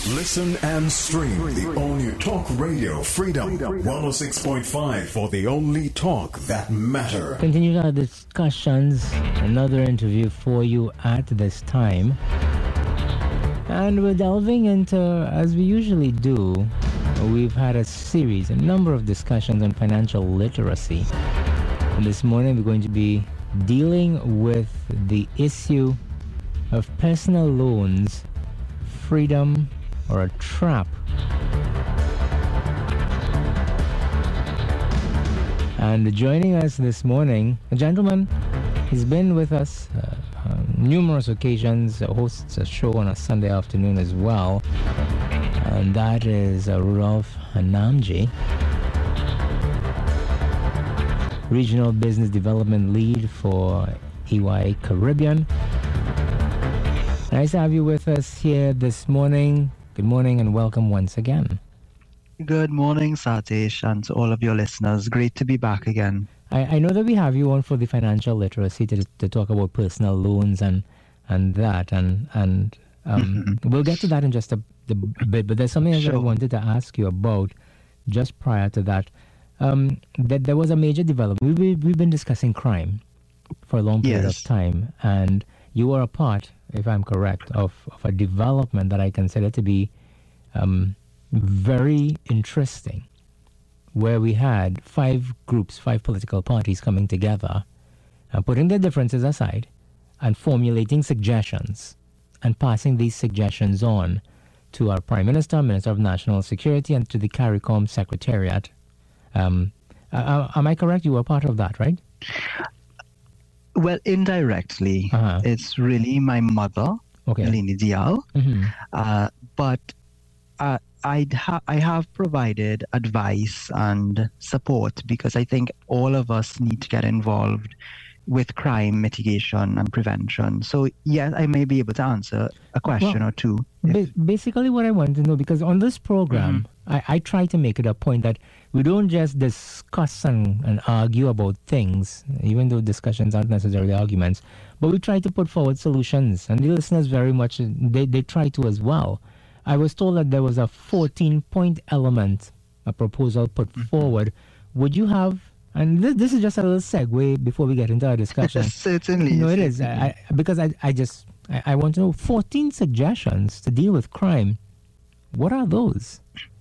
Listen and stream the all-new Talk Radio Freedom 106.5 for the only talk that matter. Continue our discussions. Another interview for you at this time. And we're delving into, as we usually do, we've had a number of discussions on financial literacy. And this morning we're going to be dealing with the issue of personal loans, freedom, or a trap. And joining us this morning, a gentleman, he's been with us numerous occasions, hosts a show on a Sunday afternoon as well, and that is Rudolph Hanamji, Regional Business Development Lead for EY Caribbean. Nice to have you with us here this morning. Good morning and welcome once again. Good morning, Satish, and to all of your listeners. Great to be back again. I know that we have you on for the financial literacy to talk about personal loans and that, and we'll get to that in just a bit, but there's something else that I wanted to ask you about just prior to that. That there was a major development. We've been discussing crime for a long period of time, and you were a part, if I'm correct, of a development that I consider to be very interesting, where we had five political parties coming together and putting their differences aside and formulating suggestions and passing these suggestions on to our Prime Minister, Minister of National Security, and to the CARICOM Secretariat. Am I correct? You were part of that, right? Well, indirectly, it's really my mother, Lini Dial, but I have provided advice and support because I think all of us need to get involved with crime mitigation and prevention. So, yes, I may be able to answer a question or two. Basically, what I want to know, because on this program, I try to make it a point that we don't just discuss and argue about things, even though discussions aren't necessarily arguments, but we try to put forward solutions. And the listeners very much, they try to as well. I was told that there was a 14-point element, a proposal put forward. Would you have, and this is just a little segue before we get into our discussion. Certainly. No, it is. Because I want to know 14 suggestions to deal with crime. What are those?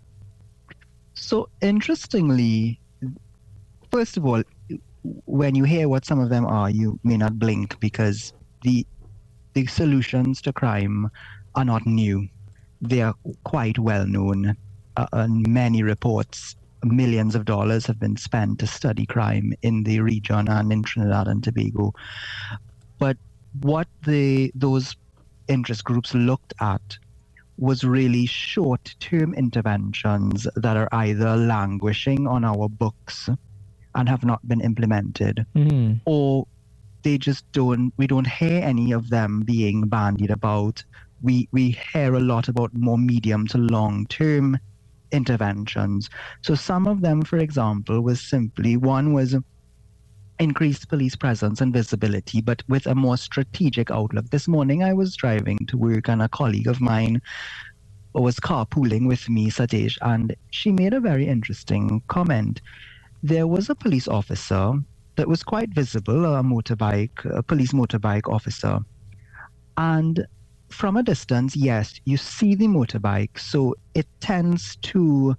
So, interestingly, first of all, when you hear what some of them are, you may not blink because the solutions to crime are not new. They are quite well known. Many reports, millions of dollars have been spent to study crime in the region and in Trinidad and Tobago. But what those interest groups looked at was really short-term interventions that are either languishing on our books and have not been implemented, or we don't hear any of them being bandied about. We hear a lot about more medium to long-term interventions. So some of them, for example, one was increased police presence and visibility, but with a more strategic outlook. This morning I was driving to work and a colleague of mine was carpooling with me, Satish, and she made a very interesting comment. There was a police officer that was quite visible, a police motorbike officer. And from a distance, yes, you see the motorbike, so it tends to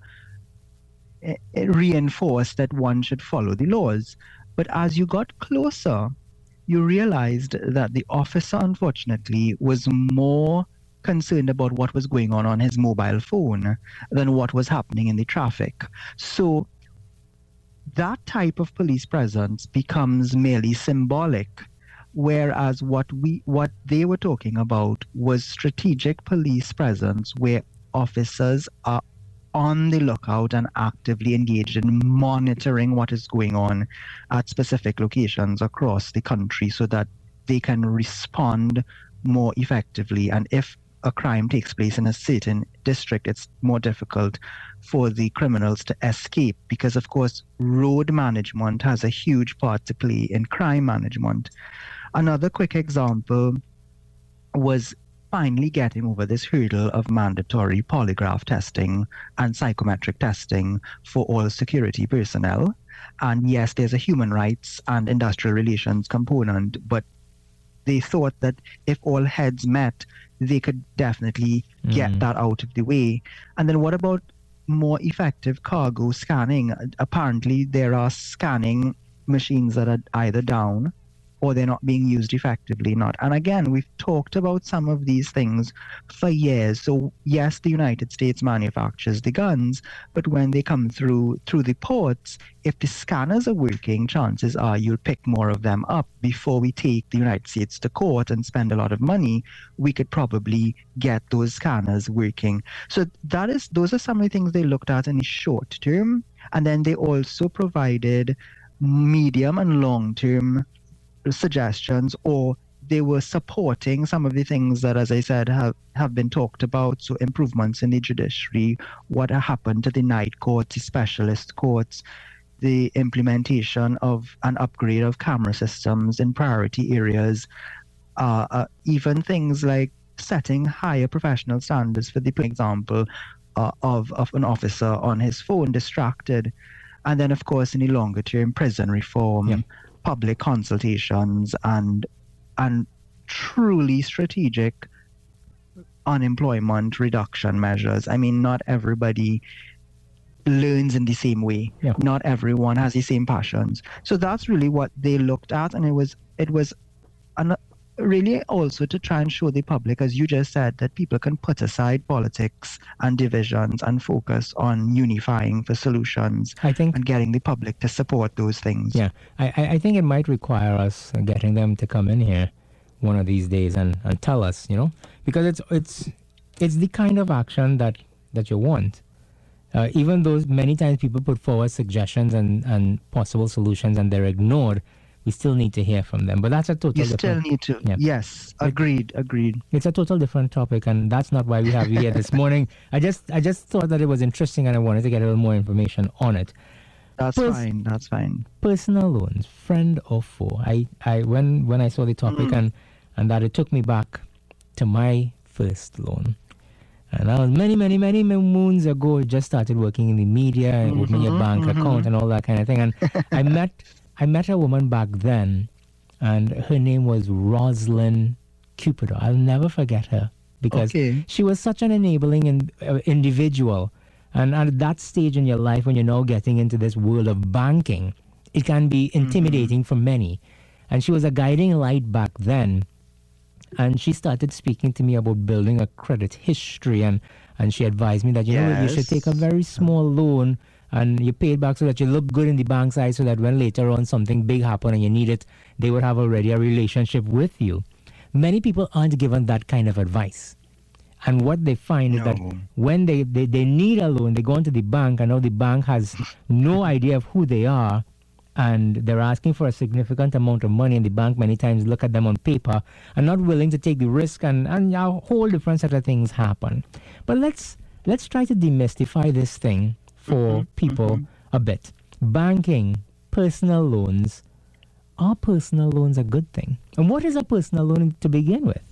reinforce that one should follow the laws. But as you got closer, you realized that the officer, unfortunately, was more concerned about what was going on his mobile phone than what was happening in the traffic. So that type of police presence becomes merely symbolic, whereas what they were talking about was strategic police presence where officers are on the lookout and actively engaged in monitoring what is going on at specific locations across the country so that they can respond more effectively. And if a crime takes place in a certain district, it's more difficult for the criminals to escape because, of course, road management has a huge part to play in crime management. Another quick example was finally getting over this hurdle of mandatory polygraph testing and psychometric testing for all security personnel. And yes, there's a human rights and industrial relations component, but they thought that if all heads met, they could definitely get that out of the way. And then what about more effective cargo scanning? Apparently, there are scanning machines that are either down or they're not being used effectively. And again, we've talked about some of these things for years. So yes, the United States manufactures the guns, but when they come through the ports, if the scanners are working, chances are you'll pick more of them up. Before we take the United States to court and spend a lot of money, we could probably get those scanners working. So those are some of the things they looked at in the short term. And then they also provided medium and long term suggestions, or they were supporting some of the things that, as I said, have been talked about. So improvements in the judiciary, what happened to the night courts, the specialist courts, the implementation of an upgrade of camera systems in priority areas, even things like setting higher professional standards for the example of an officer on his phone distracted. And then, of course, in the longer term, prison reform, public consultations, and truly strategic unemployment reduction measures. I mean, not everybody learns in the same way. Not everyone has the same passions. So that's really what they looked at, and it was really also to try and show the public, as you just said, that people can put aside politics and divisions and focus on unifying for solutions, I think, and getting the public to support those things. Yeah, I think it might require us getting them to come in here one of these days and tell us, because it's the kind of action that you want. Even though many times people put forward suggestions and possible solutions and they're ignored, we still need to hear from them. But that's a total different... You still need to. Yeah. Yes, agreed. It's a total different topic, and that's not why we have you here this morning. I just thought that it was interesting, and I wanted to get a little more information on it. That's fine. Personal loans, friend or foe. When I saw the topic and that it took me back to my first loan. And that was many, many, many moons ago. I just started working in the media and opening a bank account and all that kind of thing. And I met a woman back then, and her name was Rosalind Cupido. I'll never forget her because she was such an enabling individual. And at that stage in your life, when you're now getting into this world of banking, it can be intimidating for many. And she was a guiding light back then. And she started speaking to me about building a credit history. And she advised me that, you should take a very small loan and you pay it back so that you look good in the bank side, so that when later on something big happened and you need it, they would have already a relationship with you. Many people aren't given that kind of advice. And what they find is that when they need a loan, they go into the bank, and now the bank has no idea of who they are, and they're asking for a significant amount of money, and the bank many times look at them on paper and not willing to take the risk, and a whole different set of things happen. But let's try to demystify this thing for people a bit. Banking, personal loans. Are personal loans a good thing? And what is a personal loan to begin with?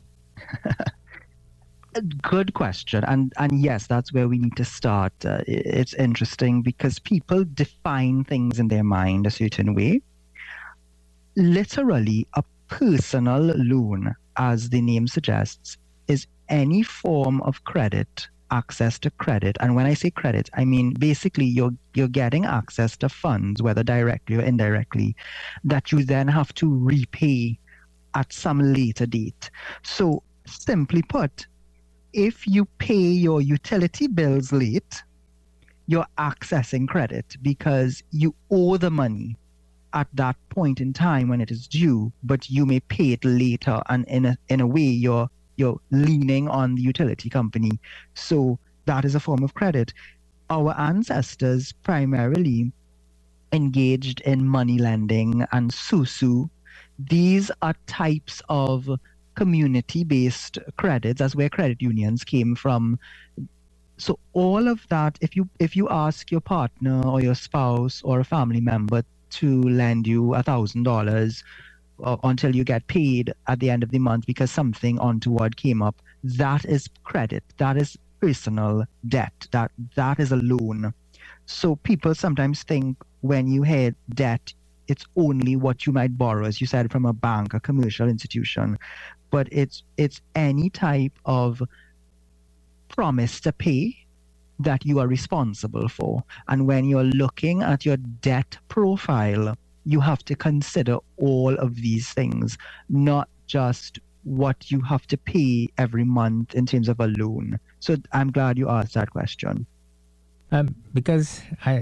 Good question. And yes, that's where we need to start. It's interesting because people define things in their mind a certain way. Literally, a personal loan, as the name suggests, is any form of credit, access to credit. And when I say credit, I mean basically you're getting access to funds, whether directly or indirectly, that you then have to repay at some later date. So simply put, if you pay your utility bills late, you're accessing credit because you owe the money at that point in time when it is due, but you may pay it later, and in a way you're leaning on the utility company. So that is a form of credit. Our ancestors primarily engaged in money lending and susu. These are types of community-based credits. That's where credit unions came from. So all of that, if you ask your partner or your spouse or a family member to lend you $1,000 until you get paid at the end of the month because something untoward came up, that is credit, that is personal debt, that is a loan. So people sometimes think when you hear debt, it's only what you might borrow, as you said, from a bank, a commercial institution, but it's any type of promise to pay that you are responsible for. And when you're looking at your debt profile, you have to consider all of these things, not just what you have to pay every month in terms of a loan. So I'm glad you asked that question. Because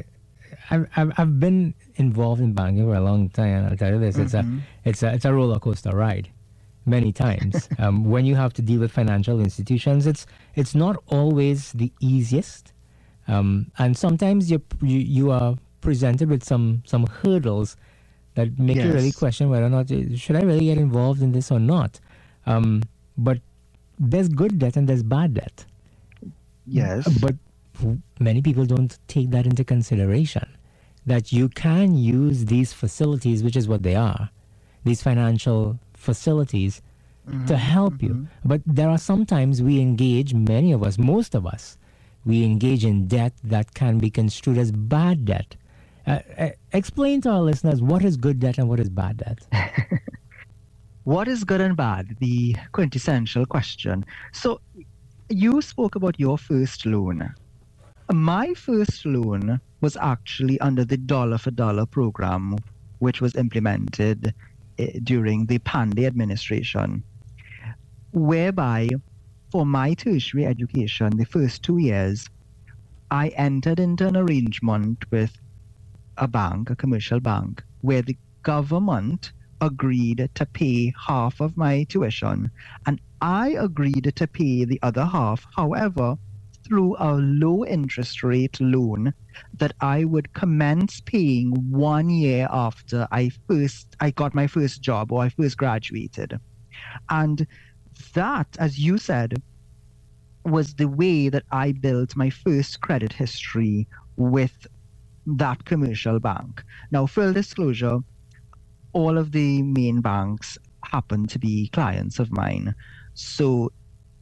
I've been involved in banking for a long time, and I'll tell you this: it's a roller coaster ride. Many times, when you have to deal with financial institutions, it's not always the easiest, and sometimes you are presented with some hurdles that make you really question whether or not should I really get involved in this or not. But there's good debt and there's bad debt. Yes. But many people don't take that into consideration, that you can use these facilities, which is what they are, these financial facilities, to help you. But there are sometimes we engage, many of us, most of us, we engage in debt that can be construed as bad debt. Explain to our listeners what is good debt and what is bad debt. What is good and bad? The quintessential question. So you spoke about your first loan. My first loan was actually under the dollar for dollar program, which was implemented during the Pandey administration, whereby for my tertiary education, the first 2 years, I entered into an arrangement with a bank, a commercial bank, where the government agreed to pay half of my tuition, and I agreed to pay the other half. However, through a low interest rate loan that I would commence paying 1 year after I got my first job or I first graduated. And that, as you said, was the way that I built my first credit history with that commercial bank. Now, full disclosure, all of the main banks happen to be clients of mine. So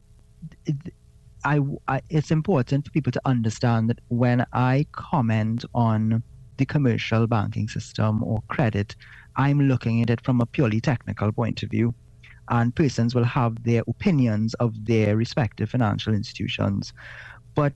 it's important for people to understand that when I comment on the commercial banking system or credit, I'm looking at it from a purely technical point of view. And persons will have their opinions of their respective financial institutions. But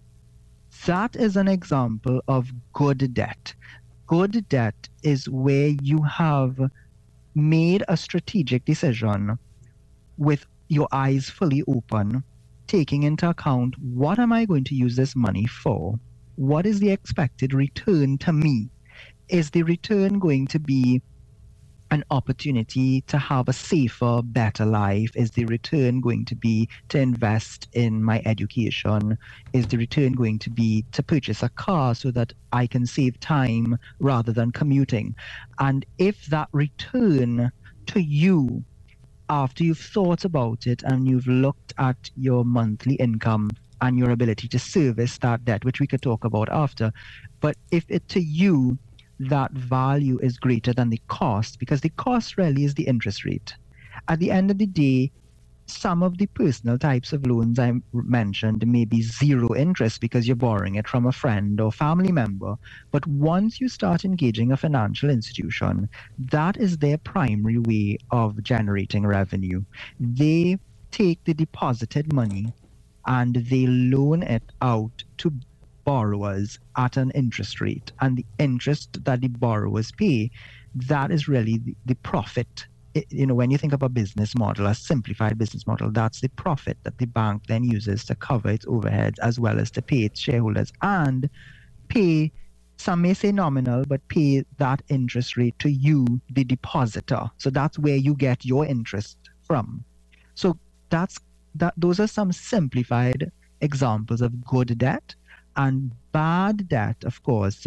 that is an example of good debt. Good debt is where you have made a strategic decision with your eyes fully open, taking into account, what am I going to use this money for? What is the expected return to me? Is the return going to be an opportunity to have a safer, better life? Is the return going to be to invest in my education? Is the return going to be to purchase a car so that I can save time rather than commuting? And if that return to you, after you've thought about it and you've looked at your monthly income and your ability to service that debt, which we could talk about after, but if it to you, that value is greater than the cost, because the cost really is the interest rate. At the end of the day, some of the personal types of loans I mentioned may be zero interest because you're borrowing it from a friend or family member. But once you start engaging a financial institution, that is their primary way of generating revenue. They take the deposited money and they loan it out to borrowers at an interest rate, and the interest that the borrowers pay, that is really the profit. When you think of a business model, a simplified business model, that's the profit that the bank then uses to cover its overheads as well as to pay its shareholders and pay, some may say nominal, but pay that interest rate to you, the depositor. So that's where you get your interest from. So those are some simplified examples of good debt. And bad debt, of course,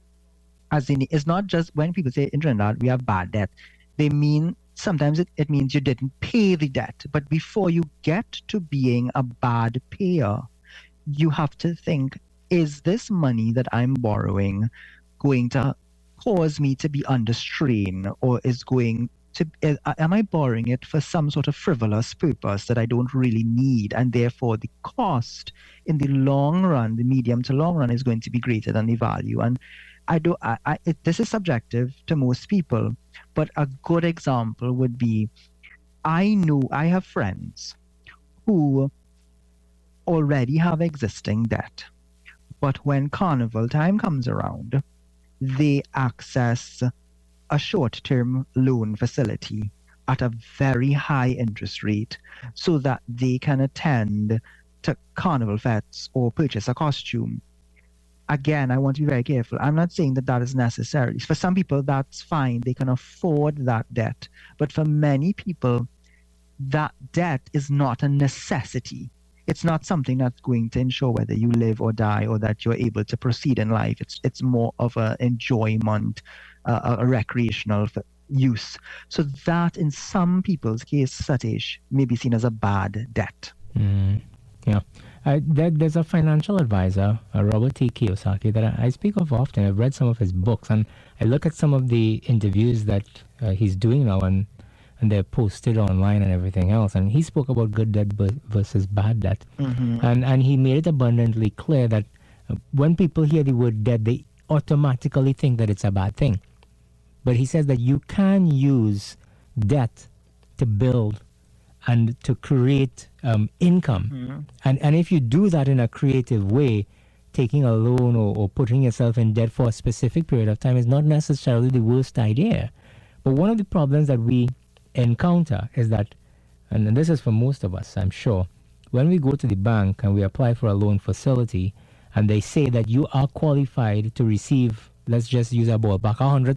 as in, it's not just when people say in Trinidad we have bad debt, they mean sometimes it means you didn't pay the debt. But before you get to being a bad payer, you have to think, is this money that I'm borrowing going to cause me to be under strain, or is going am I borrowing it for some sort of frivolous purpose that I don't really need, and therefore the cost in the long run, the medium to long run, is going to be greater than the value. And this is subjective to most people, but a good example would be, I know I have friends who already have existing debt, but when carnival time comes around, they access a short-term loan facility at a very high interest rate so that they can attend to carnival fetes or purchase a costume. Again, I want to be very careful. I'm not saying that that is necessary. For some people, that's fine. They can afford that debt. But for many people, that debt is not a necessity. It's not something that's going to ensure whether you live or die or that you're able to proceed in life. It's more of an enjoyment, a recreational use. So that, in some people's case, Satish, may be seen as a bad debt. Yeah. There's a financial advisor, Robert T. Kiyosaki, that I speak of often. I've read some of his books, and I look at some of the interviews that he's doing now, and they're posted online and everything else. And he spoke about good debt versus bad debt. Mm-hmm. And he made it abundantly clear that when people hear the word debt, they automatically think that it's a bad thing. But he says that you can use debt to build and to create income. Mm-hmm. And if you do that in a creative way, taking a loan or putting yourself in debt for a specific period of time is not necessarily the worst idea. But one of the problems that we encounter is that, and this is for most of us, I'm sure, when we go to the bank and we apply for a loan facility and they say that you are qualified to receive, let's just use a ballpark,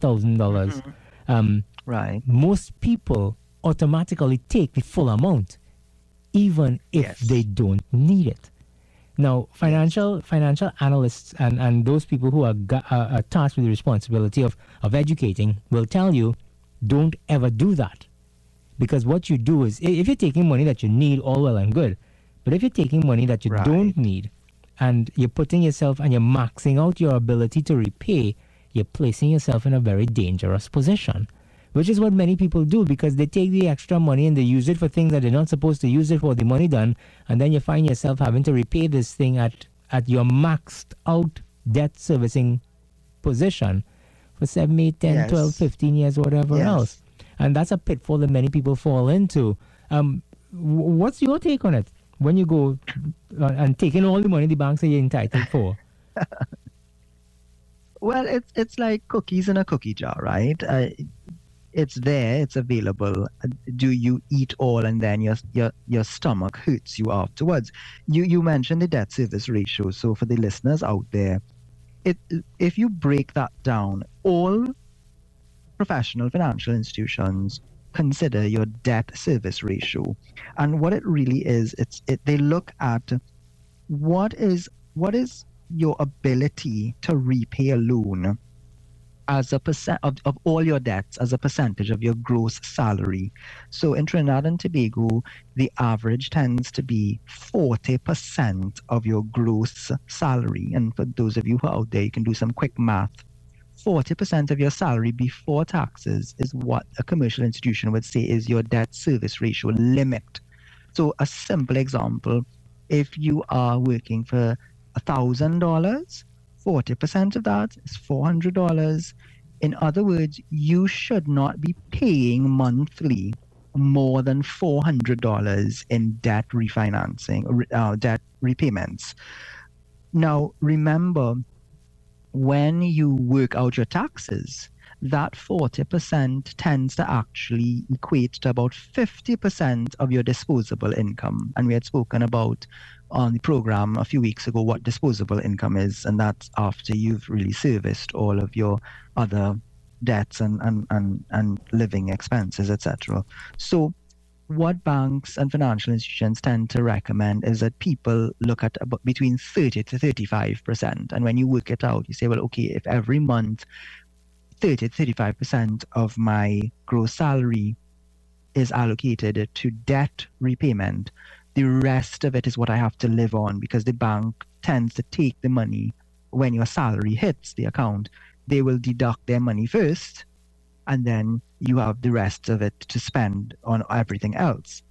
$100,000, right. Most people automatically take the full amount, even if they don't need it. Now, financial analysts and those people who are tasked with the responsibility of educating will tell you, don't ever do that. Because what you do is, if you're taking money that you need, all well and good. But if you're taking money that you don't need, and you're putting yourself and you're maxing out your ability to repay, you're placing yourself in a very dangerous position. Which is what many people do, because they take the extra money and they use it for things that they're not supposed to use it for, the money done, and then you find yourself having to repay this thing at your maxed out debt servicing position for 7, 8, 10, 12, 15 years, whatever else. And that's a pitfall that many people fall into. What's your take on it when you go and taking all the money the bank say you're entitled for? Well, it's like cookies in a cookie jar, right? It's there, it's available. Do you eat all and then your stomach hurts you afterwards? You mentioned the debt service ratio. So for the listeners out there, if you break that down, all professional financial institutions consider your debt service ratio. And what it really is, they look at what is your ability to repay a loan as a percent of all your debts as a percentage of your gross salary. So in Trinidad and Tobago, the average tends to be 40% of your gross salary. And for those of you who are out there, you can do some quick math. 40% of your salary before taxes is what a commercial institution would say is your debt service ratio limit. So a simple example, if you are working for $1,000, 40% of that is $400. In other words, you should not be paying monthly more than $400 in debt refinancing, debt repayments. Now, remember, when you work out your taxes, that 40% tends to actually equate to about 50% of your disposable income. And we had spoken about on the program a few weeks ago what disposable income is, and that's after you've really serviced all of your other debts and living expenses, etc. So what banks and financial institutions tend to recommend is that people look at about between 30 to 35%. And when you work it out, you say, well, okay, if every month 30 to 35% of my gross salary is allocated to debt repayment, the rest of it is what I have to live on, because the bank tends to take the money when your salary hits the account. They will deduct their money first, and then you have the rest of it to spend on everything else.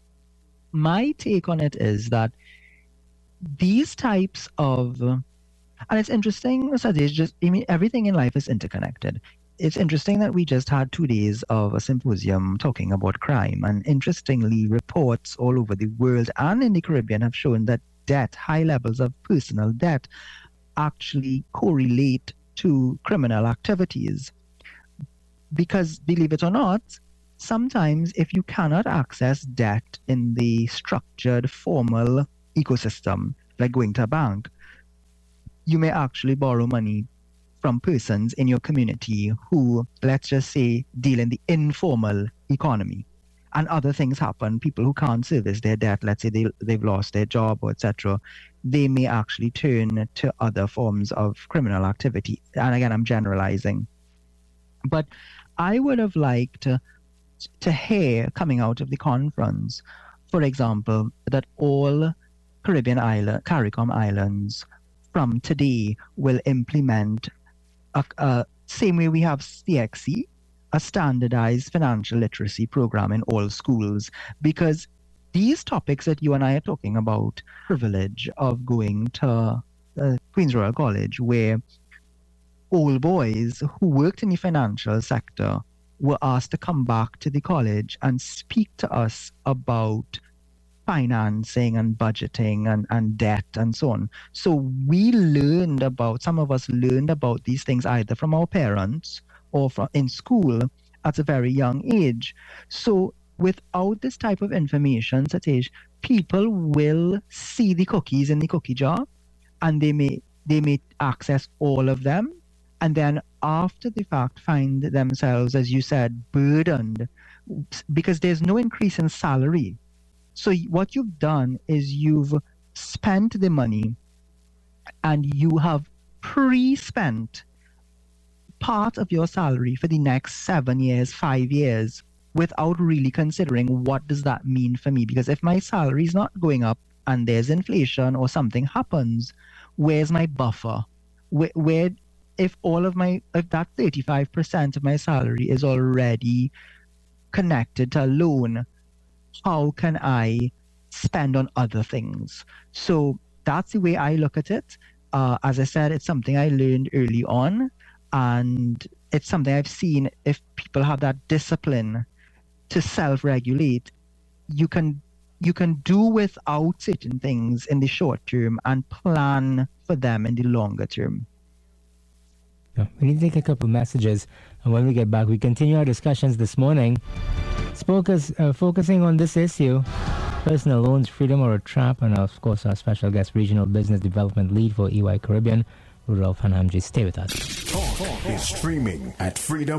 My take on it is that these types of, and it's interesting, Sadish, everything in life is interconnected. It's interesting that we just had 2 days of a symposium talking about crime, and interestingly, reports all over the world and in the Caribbean have shown that debt, high levels of personal debt, actually correlate to criminal activities. Because, believe it or not, sometimes if you cannot access debt in the structured, formal ecosystem, like going to a bank, you may actually borrow money from persons in your community who, let's just say, deal in the informal economy. And other things happen. People who can't service their debt, let's say they've lost their job or etc., they may actually turn to other forms of criminal activity. And again, I'm generalizing. But I would have liked to hear coming out of the conference, for example, that all CARICOM islands from today will implement same way we have CXC, a standardized financial literacy program in all schools, because these topics that you and I are talking about, privilege of going to Queen's Royal College, where old boys who worked in the financial sector were asked to come back to the college and speak to us about financing and budgeting and debt and so on. So some of us learned about these things either from our parents or in school at a very young age. So without this type of information, Satish, people will see the cookies in the cookie jar and they may access all of them, and then after the fact find themselves, as you said, burdened because there's no increase in salary. So what you've done is you've spent the money and you have pre-spent part of your salary for the next 7 years, 5 years, without really considering what does that mean for me? Because if my salary is not going up and there's inflation or something happens, where's my buffer? Where if that 35% of my salary is already connected to a loan, how can I spend on other things? So that's the way I look at it. As I said, it's something I learned early on, and it's something I've seen. If people have that discipline to self-regulate, you can do without certain things in the short term and plan for them in the longer term. Yeah, we need to take a couple messages, and when we get back, we continue our discussions this morning. Focusing on this issue, personal loans, freedom or a trap, and of course our special guest, Regional Business Development Lead for EY Caribbean, Rudolph Hanamji. Stay with us. Talk is streaming at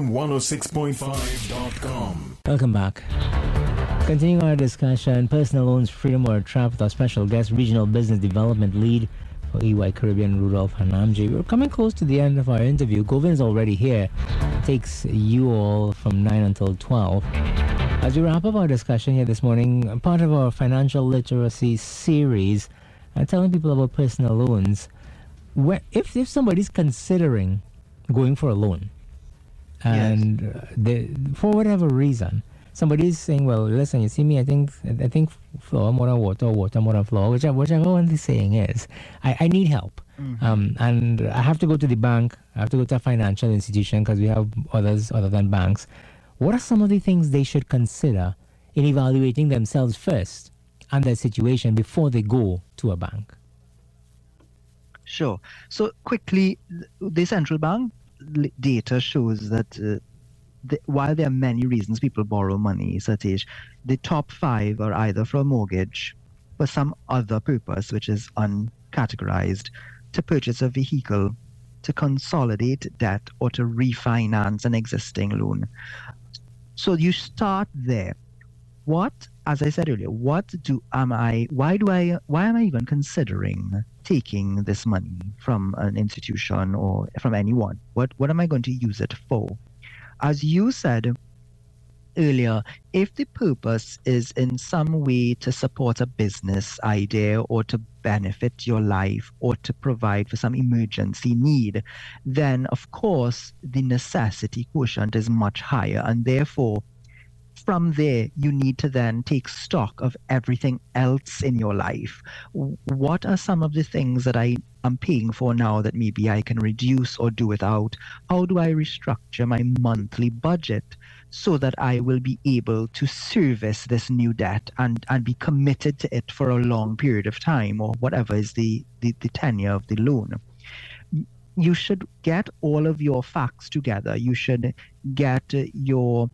freedom106.5.com. Welcome back. Continuing our discussion, personal loans, freedom or a trap, with our special guest, Regional Business Development Lead for EY Caribbean, Rudolph Hanamji. We're coming close to the end of our interview. Govin is already here. It takes you all from 9 until 12. As we wrap up our discussion here this morning, part of our financial literacy series, telling people about personal loans, if somebody's considering going for a loan, and for whatever reason, somebody's saying, well, listen, you see me, I think flour more than water, or water more than flour, whichever one the saying is, I need help. Mm-hmm. And I have to go to the bank, I have to go to a financial institution because we have others other than banks. What are some of the things they should consider in evaluating themselves first and their situation before they go to a bank? Sure. So quickly, the central bank data shows that while there are many reasons people borrow money, Satish, the top 5 are either for a mortgage, for some other purpose which is uncategorized, to purchase a vehicle, to consolidate debt, or to refinance an existing loan. So you start there. As I said earlier, why am I even considering taking this money from an institution or from anyone? What am I going to use it for? As you said, earlier, if the purpose is in some way to support a business idea or to benefit your life or to provide for some emergency need, then of course the necessity quotient is much higher, and therefore from there, you need to then take stock of everything else in your life. What are some of the things that I am paying for now that maybe I can reduce or do without? How do I restructure my monthly budget so that I will be able to service this new debt and be committed to it for a long period of time, or whatever is the tenure of the loan? You should get all of your facts together. You should get your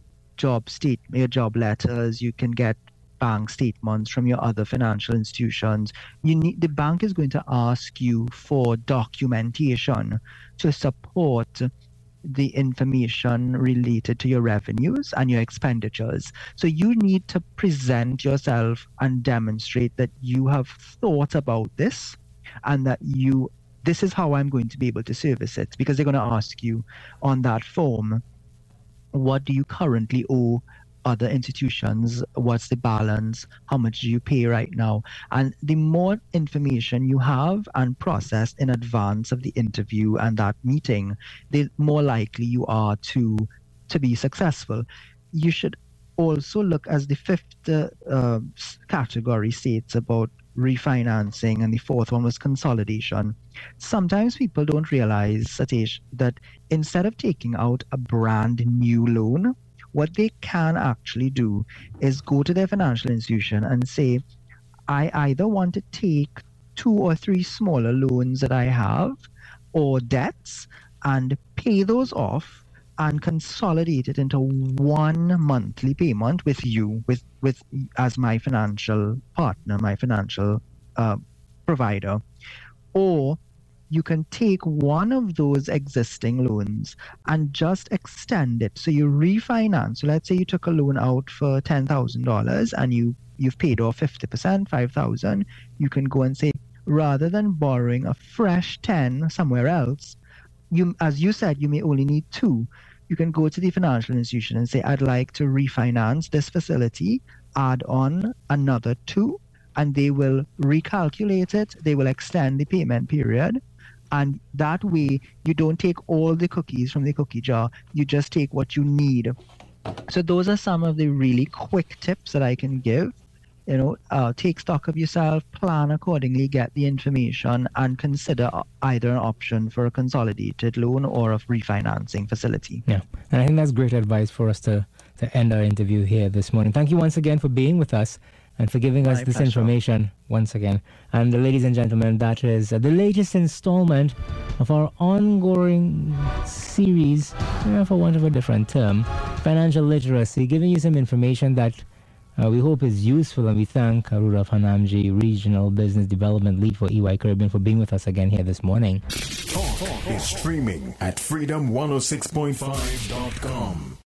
job letters. You can get bank statements from your other financial institutions. The bank is going to ask you for documentation to support the information related to your revenues and your expenditures. So you need to present yourself and demonstrate that you have thought about this and that this is how I'm going to be able to service it, because they're going to ask you on that form, what do you currently owe other institutions? What's the balance? How much do you pay right now? And the more information you have and processed in advance of the interview and that meeting, the more likely you are to be successful. You should also look, as the fifth category states about refinancing, and the fourth one was consolidation. Sometimes people don't realize, Satish, that instead of taking out a brand new loan, what they can actually do is go to their financial institution and say, I either want to take 2 or 3 smaller loans that I have or debts and pay those off and consolidate it into one monthly payment with you, with as my financial partner, my financial provider. Or you can take one of those existing loans and just extend it. So you refinance. So let's say you took a loan out for $10,000 and you've paid off 50%, $5,000. You can go and say, rather than borrowing a fresh 10 somewhere else, as you said, you may only need 2. You can go to the financial institution and say, I'd like to refinance this facility, add on another 2, and they will recalculate it. They will extend the payment period. And that way, you don't take all the cookies from the cookie jar. You just take what you need. So those are some of the really quick tips that I can give. Take stock of yourself, plan accordingly, get the information, and consider either an option for a consolidated loan or a refinancing facility. Yeah, and I think that's great advice for us to end our interview here this morning. Thank you once again for being with us and for giving us this information once again. And ladies and gentlemen, that is the latest installment of our ongoing series, for want of a different term, Financial Literacy, giving you some information that we hope is useful, and we thank Rudolph Hanamji, Regional Business Development Lead for EY Caribbean, for being with us again here this morning. Talk is streaming at freedom106.5.com.